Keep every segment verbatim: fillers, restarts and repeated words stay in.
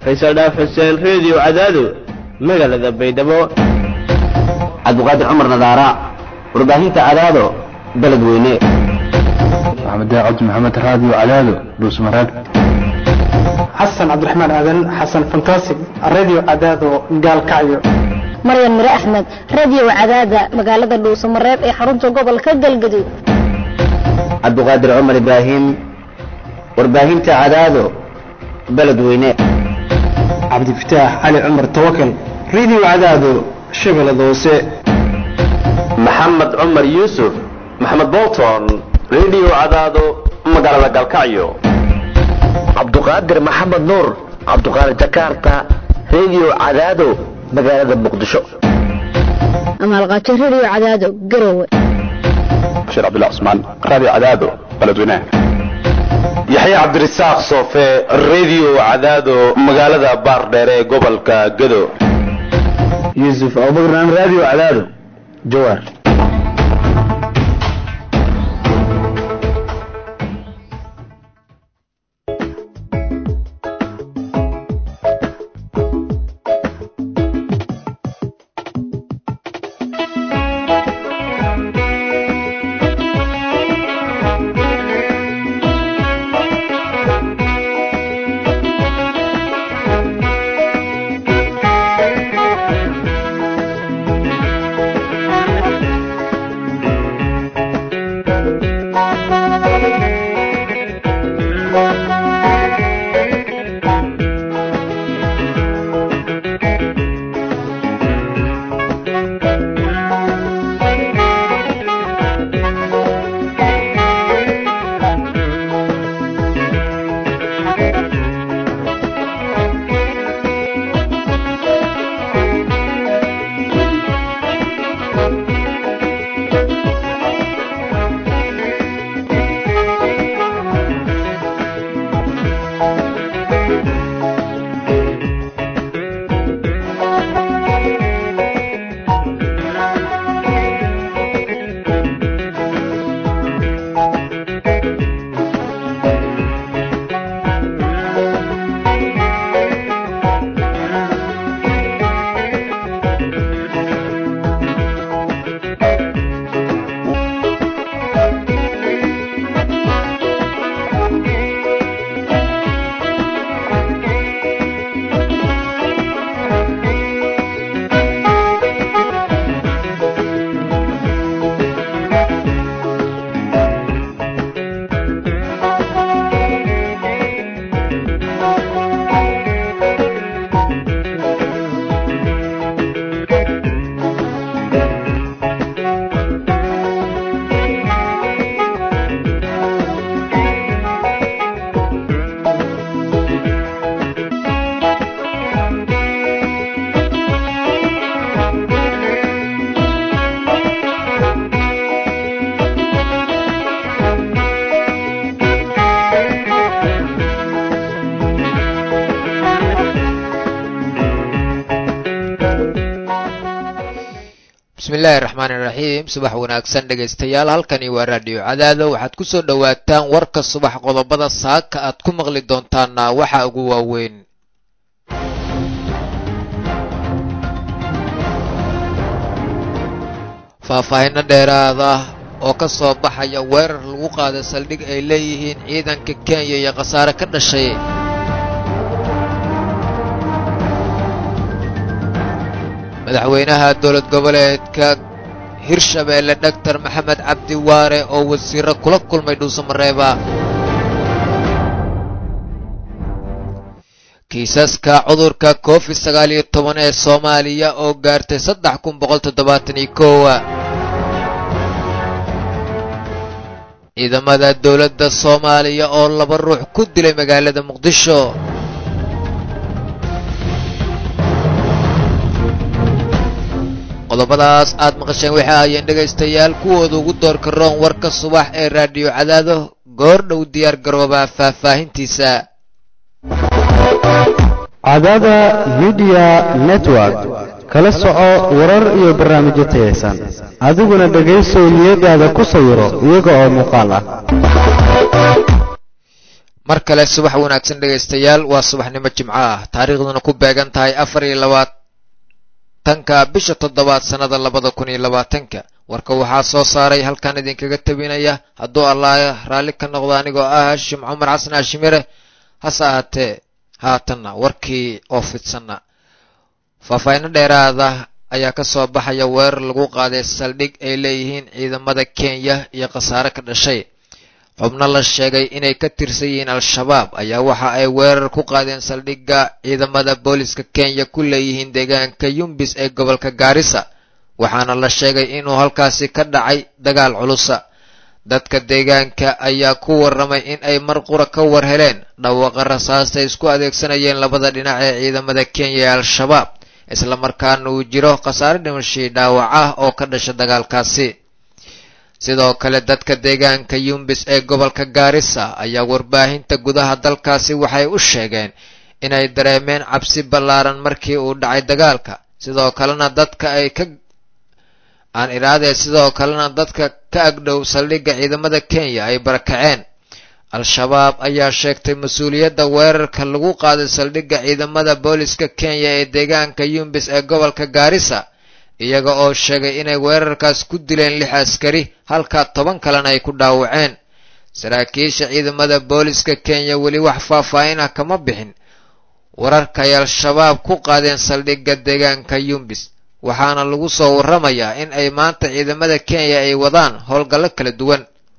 Faisal Dhaaf Xuseen Radio Cadaado magaalada Baydhabo. Cabduqaadir Cumar Nadaara warbaahinta Cadaado beledweyne. Maxamed Daacad Maxamed Radio Cadaado Dhuusmaraag. Xasan Cabdiraxmaan Aadan Xasan Fantastic Radio Cadaado Gaalkacyo. Maryam Mira Ahmed Radio Cadaada magaalada Dhuusmaraag ee xarunta gobolka Galgaduud. Cabduqaadir Cumar Ibrahim warbaahinta Cadaado beledweyne. عبد الفتاح علي عمر توكل راديو عدادو شغل دوسه محمد عمر يوسف محمد بولتون راديو عدادو مقالة قلقعيو عبد القادر محمد نور عبد القادر جاكرتا راديو عدادو مقالة مقدشو أما الغاتر راديو عدادو قروة بشير عبد الله عثمان راديو عدادو بلدوينه يحيى عبد الرزاق صوفي الراديو عدادو مقالة بارديري قبلك قدو يوسف أبو بكر راديو عدادو جوار. bismillaahi raxmaani raxiim subax wanaagsan dhegaystayaal halkani waa raadiyo cadaado waxaad ku soo dhowaataan warka subax qodobada saaka aad ku maqli doontaana waxa ugu waaweyn faahfaahinno dheeraad ah oo ka soo baxaya weerar lagu qaaday saldhig ay leeyihiin ciidanka Kenya iyo khasaare ka dhashay madaxweynaha dowlad goboleedka Hirshabeelle Doctor Maxamed Cabdi Waare oo wasiiro kula kulmay Dhuusamareeba kiisaska cudurka covid sagaal iyo toban ee Soomaaliya oo gaartay saddex kun boqol toddobaatan iyo kow ciidamada dowladda Soomaaliya oo laba ruux ku dilay magaalada Muqdisho qodobadaas aad maqasheen waxa ay dhagaystayaal kuwooda ugu doorka roon warka subax ee raadiyo cadaado goor dhow diyaar garooba faahfaahintiisa Cadaada Media Network kala soco warar iyo barnaamijyo tayeysan adiguna dhagayso niyadaada ku sawiro iyaga oo muuqaal ah mar kale subax wanaagsan dhegaystayaal waa subaxnimo jimco ah taariikhduna ku beegan tahay afar iyo labaatanka bisha toddobaad sannada labada kun iyo labaatanka warka waxaa soo saaray halkan idinkaga tabinaya hadduu allah raalli ka noqdo anigoo ah hashim cumar xasan hashimire hase ahaatee haatanna warkii oo fidsanna faahfaahinno dheeraada ayaa ka soo baxaya weerar lagu qaaday saldhig ay leeyihiin ciidamada kenya iyo khasaare ka dhashay xubno la sheegay inay ka tirsan yihiin al-shabaab ayaa waxa ay weerar ku qaadeen saldhigga ciidamada booliska kenya ku leeyihiin deegaanka yumbis ee gobolka gaarisa waxaana la sheegay inuu halkaasi ka dhacay dagaal culusa dadka deegaanka ayaa ku warramay in ay mar qura ka war heleen dhawaaqa rasaasta ay isku adeegsanayeen labada dhinac ee ciidamada kenya ee al-shabaab isla markaana uu jiro khasaare dhimashii dhaawac ah oo ka dhasha dagaalkaasi sidoo kale dadka deegaanka yumbis ee gobolka gaarisa ayaa warbaahinta gudaha dalkaasi waxay u sheegeen inay dareemeen cabsi ballaaran markii uu dhacay dagaalka sidoo kalena dadka ay ka aan iraadee sidoo kalena dadka ka agdhow saldhigga ciidamada kenya ay barakaceen al-shabaab ayaa sheegtay mas-uuliyadda weerarka lagu qaaday saldhigga ciidamada booliska kenya ee deegaanka yumbis ee gobolka gaarisa iyaga oo sheegay inay weerarkaas ku dileen lix askari halka toban kalena ay ku dhaawaceen saraakiisha ciidamada booliska kenya weli wax faahfaahin ah kama bixin wararka ay al-shabaab ku qaadeen saldhigga deegaanka yumbis waxaana lagu soo warramayaa in ay maanta ciidamada kenya ay wadaan howlgallo kala duwan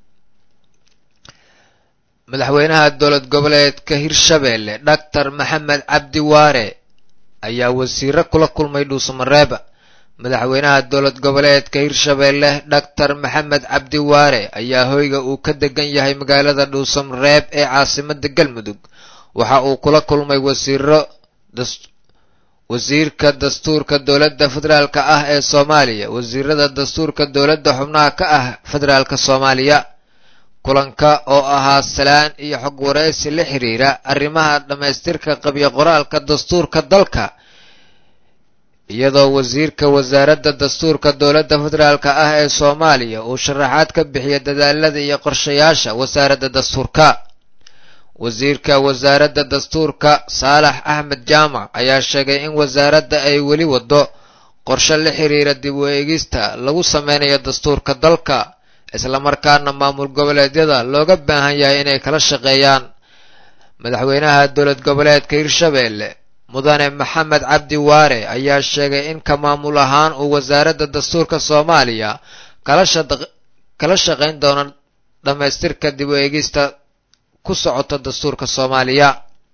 madaxweynaha dowlad goboleedka hirshabeelle doctor maxamed cabdi waare ayaa wasiiro kula kulmay dhuusamareeba madaxweynaha dowlad goboleedka hirshabeelle doctor maxamed cabdi waare ayaa hoyga uu ka degan yahay magaalada dhuusamareeb ee caasimada galmudug waxa uu kula kulmay wasiiro wasiirka dastuurka dowladda federaalka ah ee soomaaliya wasiirada dastuurka dowladda xubnaha ka ah federaalka soomaaliya kulanka oo ahaa salaan iyo xog waraysi la xiriira arrimaha dhammaystirka qabyo qoraalka dastuurka dalka iyadoo wasiirka wasaaradda dastuurka dowladda federaalka ah ee soomaaliya uu sharaxaad ka bixiya dadaalada iyo qorshayaasha wasaaradda dastuurka wasiirka wasaaradda dastuurka saalax axmed jaamac ayaa sheegay in wasaaradda ay weli wado qorshe la xiriira dib u eegista lagu sameynayo dastuurka dalka islamarkaana maamul goboleedyada looga baahan yahay inay kala shaqeeyaan madaxweynaha dowlad goboleedka hirshabeelle mudane maxamed cabdi waare ayaa sheegay in ka maamul ahaan uu wasaaradda dastuurka soomaaliya kala shaqayn doono dhammaystirka dib u eegista ku socota dastuurka soomaaliya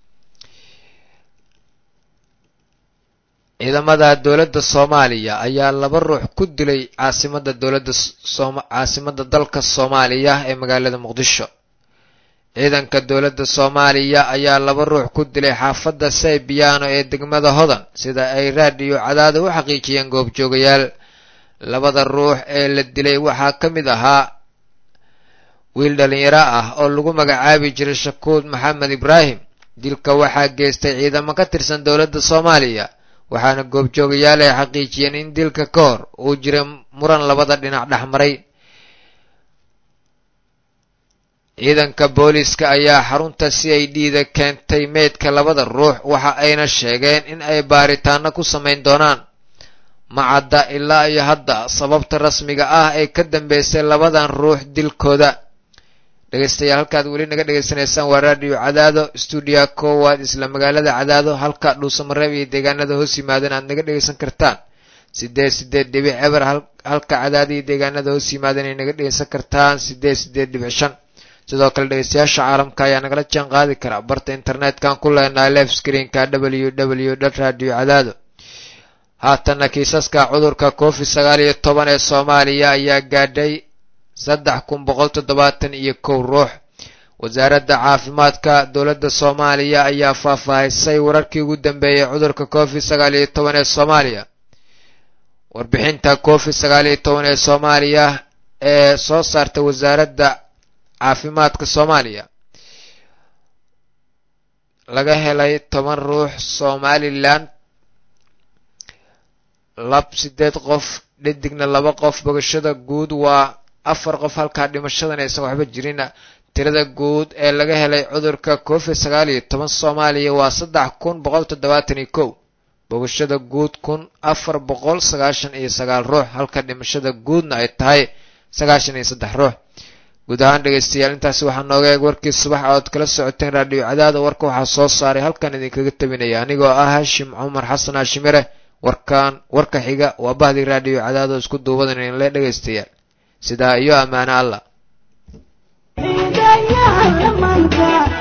ciidamada dowladda soomaaliya ayaa laba ruux ku dilay caasimada dowladda caasimada dalka soomaaliya ee magaalada muqdisho ciidanka dowladda soomaaliya ayaa laba ruux ku dilay xaafadda saybiyaano ee degmada hodan sida ay raadiyo cadaada u xaqiijiyeen goobjoogayaal labada ruux ee la dilay waxaa ka mid ahaa wiil dhalinyaro ah oo lagu magacaabi jiray shakuud maxamed ibraahim dilka waxaa geystay ciidamo ka tirsan dowladda soomaaliya waxaana goobjoogayaal ay xaqiijiyeen in dilka ka hor uu jiray muran labada dhinac dhexmaray ciidanka booliiska ayaa xarunta c i d da keentay meydka labada ruux waxa ayna sheegeen in ay baaritaano ku samayn doonaan macadda ilaa iyo hadda sababta rasmiga ah ee ka dambeysay labadan ruux dilkooda dhegaystayaal halkaad weli naga dhegaysanaysaan waa raadiyo cadaado stuudiya koowaad isla magaalada cadaado halka dhuusamareeb iyo deegaanada hoos yimaadan aad naga dhegaysan kartaan sideed sideed dhibic eber halka cadaada iyo deegaanada hoos yimaadan ay naga dhegaysan kartaan sideed sideed dhibic shan sidoo kale dhegaystayaasha caalamka ayaa nagala jaan qaadi kara barta internet-kan ku leenahay live screenka w w dot radio cadaado haatanna kiisaska cudurka covid sagaal iyo toban ee soomaaliya ayaa gaadhay saddex kun boqol toddobaatan iyo kow ruux wasaaradda caafimaadka dowladda soomaaliya ayaa faahfaahisay wararkii ugu dambeeyay cudurka covid sagaal iyo toban ee soomaaliya warbixinta covid sagaal iyo toban ee soomaaliya ee soo saartay wasaaradda caafimaadka soomaaliya laga helay toban ruux somalilan lab sideed qof dhadigna laba qof bogashada guud waa afar qof halkaa dhimashadan aysan waxba jirin tirada guud ee laga helay cudurka covid sagaal iyo toban soomaaliya waa saddex kun boqol toddobaatan iyo kow bogashada guud kun afar boqol sagaashan iyo sagaal ruux halka dhimashada guudna ay tahay sagaashan iyo saddex ruux guud ahaan dhegaystayaal intaasi waxaa nooga eeg warkii subax ood kala socoteen raadhiyo cadaada warka waxaa soo saaray halkan idinkaga tabinaya anigoo ah hashim cumar xasan hashimire warkan warka xiga waa bahdii raadhiyo cadaado isku duubadan inle dhegaystayaal sidaa iyo ammaano allah